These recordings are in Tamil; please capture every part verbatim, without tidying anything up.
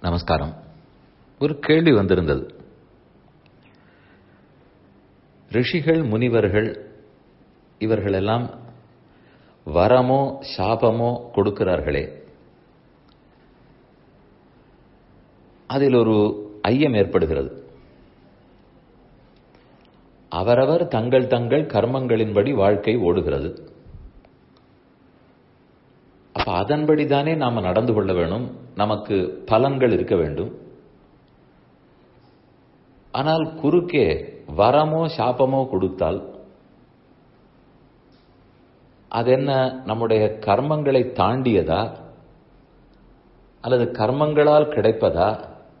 நமஸ்காரம். ஒரு கேள்வி வந்திருந்தது. ரிஷிகள், முனிவர்கள் இவர்களெல்லாம் வரமோ சாபமோ கொடுக்கிறார்களே, அதில் ஒரு ஐயம் ஏற்படுகிறது. அவரவர் தங்கள் தங்கள் கர்மங்களின்படி வாழ்க்கை ஓடுகிறது. அப்ப அதன்படிதானே நாம நடந்து கொள்ள வேணும், நமக்கு பலன்கள் இருக்க வேண்டும். ஆனால் குறுக்கே வரமோ சாபமோ கொடுத்தால் அது என்ன நம்முடைய கர்மங்களை தாண்டியதா அல்லது கர்மங்களால் கிடைப்பதா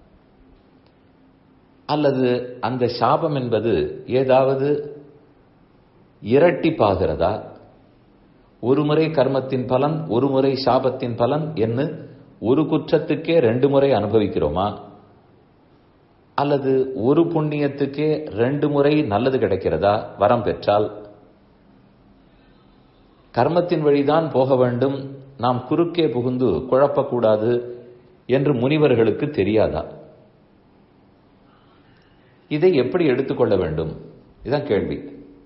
அல்லது அந்த சாபம் என்பது ஏதாவது இரட்டிப்பாகிறதா? ஒரு முறை கர்மத்தின் பலன், ஒரு முறை சாபத்தின் பலன் என்று ஒரு குற்றத்துக்கே ரெண்டு முறை அனுபவிக்கிறோமா? அல்லது ஒரு புண்ணியத்துக்கே ரெண்டு முறை நல்லது கிடைக்கிறதா? வரம் பெற்றால் கர்மத்தின் வழிதான் போக வேண்டும், நாம் குறுக்கே புகுந்து குழப்பக்கூடாது என்று முனிவர்களுக்கு தெரியாதா? இதை எப்படி எடுத்துக்கொள்ள வேண்டும்? இதுதான் கேள்வி.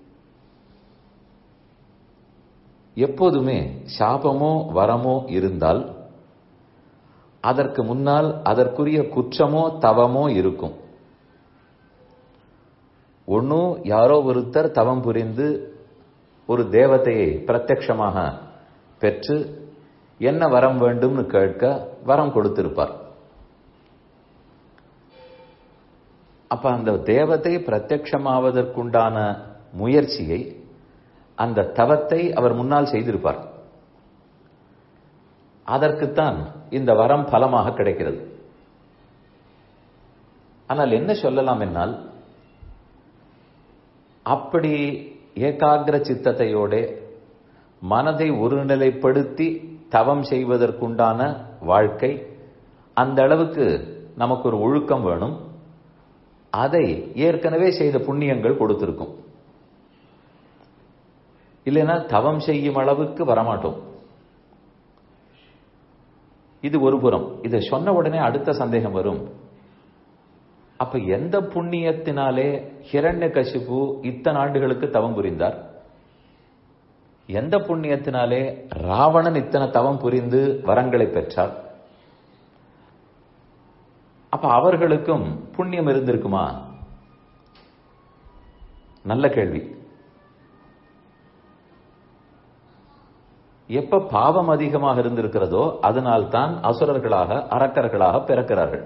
எப்போதுமே சாபமோ வரமோ இருந்தால் அதற்கு முன்னால் அதற்குரிய குற்றமோ தவமோ இருக்கும். ஒன்னும் யாரோ ஒருத்தர் தவம் புரிந்து ஒரு தேவதையை பிரத்யட்சமாக பெற்று என்ன வரம் வேண்டும்னு கேட்க வரம் கொடுத்திருப்பார். அப்ப அந்த தேவதை பிரத்யட்சமாவதற்குண்டான முயற்சியை, அந்த தவத்தை அவர் முன்னால் செய்திருப்பார். அதற்குத்தான் இந்த வரம் பலமாக கிடைக்கிறது. ஆனால் என்ன சொல்லலாம் என்னால், அப்படி ஏகாகிர சித்தத்தையோட மனதை ஒருநிலைப்படுத்தி தவம் செய்வதற்குண்டான வாழ்க்கை, அந்த அளவுக்கு நமக்கு ஒரு ஒழுக்கம் வேணும். அதை ஏற்கனவே செய்த புண்ணியங்கள் கொடுத்திருக்கும். இல்லைன்னா தவம் செய்யும் அளவுக்கு வரமாட்டோம். இது ஒரு புறம். இதை சொன்ன உடனே அடுத்த சந்தேகம் வரும். அப்ப எந்த புண்ணியத்தினாலே ஹிரண்யகசிபு இத்தனை ஆண்டுகளுக்கு தவம் புரிந்தார்? எந்த புண்ணியத்தினாலே ராவணன் இத்தனை தவம் புரிந்து வரங்களை பெற்றார்? அப்ப அவர்களுக்கும் புண்ணியம் இருந்திருக்குமா? நல்ல கேள்வி. எப்ப பாவம் அதிகமாக இருந்திருக்கிறதோ அதனால்தான் அசுரர்களாக அரக்கர்களாக பிறக்கிறார்கள்.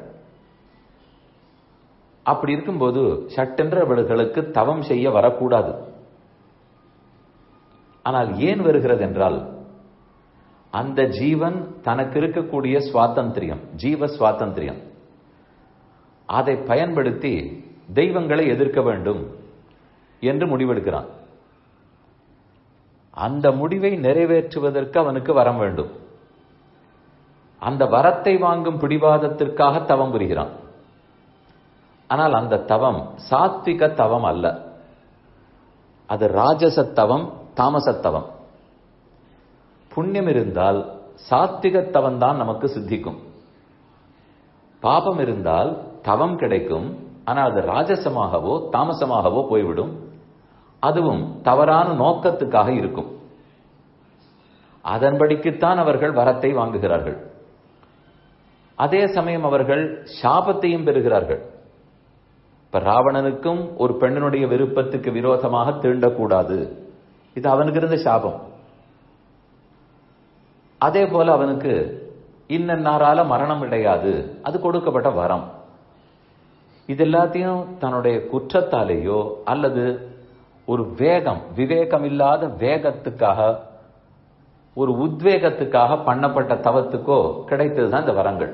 அப்படி இருக்கும்போது சட்டென்ற அவர்களுக்கு தவம் செய்ய வரக்கூடாது. ஆனால் ஏன் வருகிறது என்றால், அந்த ஜீவன் தனக்கு இருக்கக்கூடிய சுவாதந்திரியம், ஜீவ சுவாதந்திரியம், அதை பயன்படுத்தி தெய்வங்களை எதிர்க்க வேண்டும் என்று முடிவெடுக்கிறான். அந்த முடிவை நிறைவேற்றுவதற்கு அவனுக்கு வரம் வேண்டும். அந்த வரத்தை வாங்கும் பிடிவாதத்திற்காக தவம் புரிகிறான். ஆனால் அந்த தவம் சாத்விக தவம் அல்ல, அது ராஜசத்தவம், தாமசத்தவம். புண்ணியம் இருந்தால் சாத்விக தவம் தான் நமக்கு சித்திக்கும். பாபம் இருந்தால் தவம் கிடைக்கும், ஆனால் அது ராஜசமாகவோ தாமசமாகவோ போய்விடும். அதுவும் தவறான நோக்கத்துக்காக இருக்கும். அதன்படிக்குத்தான் அவர்கள் வரத்தை வாங்குகிறார்கள். அதே சமயம் அவர்கள் சாபத்தையும் பெறுகிறார்கள். இப்ப ராவணனுக்கும் ஒரு பெண்ணினுடைய விருப்பத்துக்கு விரோதமாக தீண்டக்கூடாது, இது அவனுக்கு இருந்த சாபம். அதே போல அவனுக்கு இன்னன்னாரால மரணம் கிடையாது, அது கொடுக்கப்பட்ட வரம். இது எல்லாத்தையும் தன்னுடைய குற்றத்தாலேயோ அல்லது ஒரு வேகம், விவேகம் இல்லாத வேகத்துக்காக, ஒரு உத்வேகத்துக்காக பண்ணப்பட்ட தவத்துக்கோ கிடைத்ததுதான் இந்த வரங்கள்.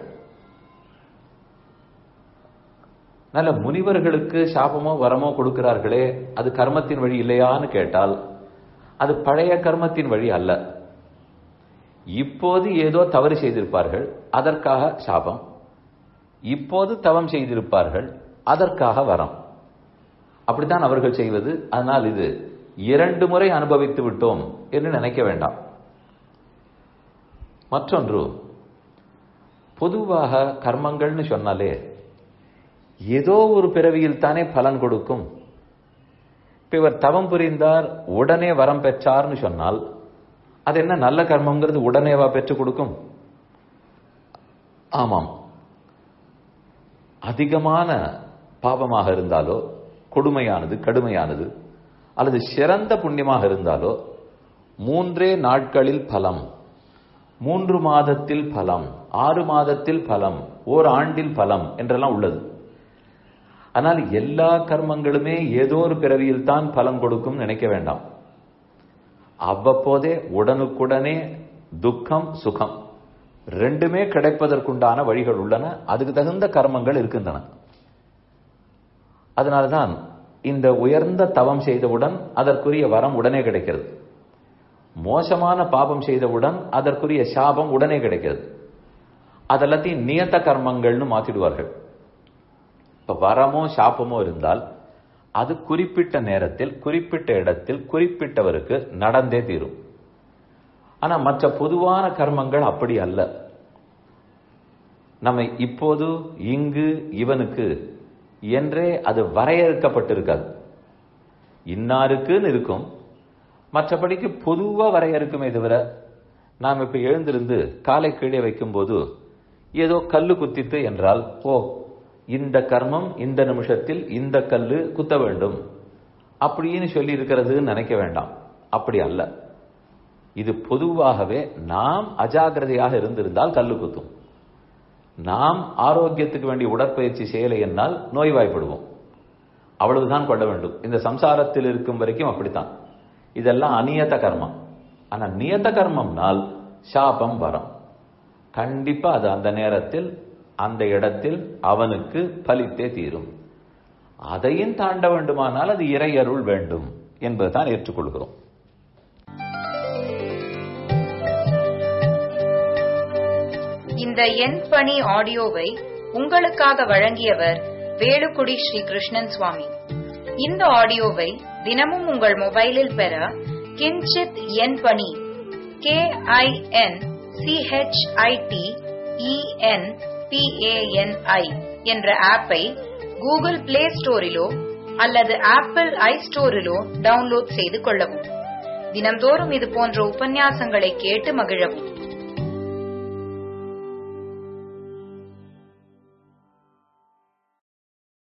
நல்ல முனிவர்களுக்கு சாபமோ வரமோ கொடுக்கிறார்களே, அது கர்மத்தின் வழி இல்லையான்னு கேட்டால் அது பழைய கர்மத்தின் வழி அல்ல. இப்போது ஏதோ தவறு செய்திருப்பார்கள், அதற்காக சாபம். இப்போது தவம் செய்திருப்பார்கள், அதற்காக வரம். அப்படித்தான் அவர்கள் செய்வது. அதனால் இது இரண்டு முறை அனுபவித்து விட்டோம் என்று நினைக்க வேண்டாம். மற்றொன்று, பொதுவாக கர்மங்கள்னு சொன்னாலே ஏதோ ஒரு பிறவியில் தானே பலன் கொடுக்கும். இப்ப இவர் தவம் புரிந்தார், உடனே வரம் பெற்றார்னு சொன்னால் அது என்ன நல்ல கர்மங்கிறது உடனேவா பெற்றுக் கொடுக்கும்? ஆமாம். அதிகமான பாபமாக இருந்தாலோ, கொடுமையானது கடுமையானது, அல்லது சிறந்த புண்ணியமாக இருந்தாலோ மூன்றே நாட்களில் பலம், மூன்று மாதத்தில் பலம், ஆறு மாதத்தில் பலம், ஓர் ஆண்டில் பலம் என்றெல்லாம் உள்ளது. ஆனால் எல்லா கர்மங்களுமே ஏதோ ஒரு பிறவியில் தான் பலன் கொடுக்கும் நினைக்க வேண்டாம். அவ்வப்போதே உடனுக்குடனே துக்கம் சுகம் ரெண்டுமே கிடைப்பதற்குண்டான வழிகள் உள்ளன. அதுக்கு தகுந்த கர்மங்கள் இருக்கின்றன. அதனால்தான் இந்த உயர்ந்த தவம் செய்தவுடன் அதற்குரிய வரம் உடனே கிடைக்கிறது. மோசமான பாபம் செய்தவுடன் அதற்குரிய சாபம் உடனே கிடைக்கிறது. அதெல்லாத்தையும் நியத்த கர்மங்கள்னு மாத்திடுவார்கள். இப்ப வரமோ சாபமோ இருந்தால் அது குறிப்பிட்ட நேரத்தில் குறிப்பிட்ட இடத்தில் குறிப்பிட்டவருக்கு நடந்தே தீரும். ஆனா மற்ற பொதுவான கர்மங்கள் அப்படி அல்ல. நம்ம இப்போது இங்கு இவனுக்கு என்றே அது வரையறுக்கப்பட்டிருக்காது. இன்னாருக்குன்னு இருக்கும், மற்றபடிக்கு பொதுவா வரையறுக்குமே தவிர நாம் இப்ப எழுந்திருந்து காலை கீழே வைக்கும் போது ஏதோ கல்லு குத்தித்து என்றால் ஓ இந்த கர்மம் இந்த நிமிஷத்தில் இந்த கல்லு குத்த வேண்டும் அப்படின்னு சொல்லி இருக்கிறது நினைக்க வேண்டாம். அப்படி அல்ல. இது பொதுவாகவே நாம் அஜாகிரதையாக இருந்திருந்தால் கல்லு குத்தும். நாம் ஆரோக்கியத்துக்கு வேண்டிய உடற்பயிற்சி செய்யலை என்னால் நோய்வாய்ப்படுவோம். அவ்வளவுதான் கொள்ள வேண்டும். இந்த சம்சாரத்தில் இருக்கும் வரைக்கும் அப்படித்தான். இதெல்லாம் அநியத்த கர்மம். ஆனா நியத்த கர்மம்னால் சாபம் வரும். கண்டிப்பா அது அந்த நேரத்தில் அந்த இடத்தில் அவனுக்கு பலித்தே தீரும். அதையும் தாண்ட வேண்டுமானால் அது இறையருள் வேண்டும் என்பதுதான் ஏற்றுக்கொள்கிறோம். இந்த என் பணி ஆடியோவை உங்களுக்காக வழங்கியவர் வேலுக்குடி ஸ்ரீ கிருஷ்ணன் சுவாமி. இந்த ஆடியோவை தினமும் உங்கள் மொபைலில் பெற கிஞ்சித் என் பணி K I N C H I T E N P A N I என்ற ஆப்பை கூகுள் பிளே ஸ்டோரிலோ அல்லது ஆப்பிள் ஐ ஸ்டோரிலோ டவுன்லோட் செய்து கொள்ளவும். தினம்தோறும் இது போன்ற உபன்யாசங்களை கேட்டு மகிழவும்.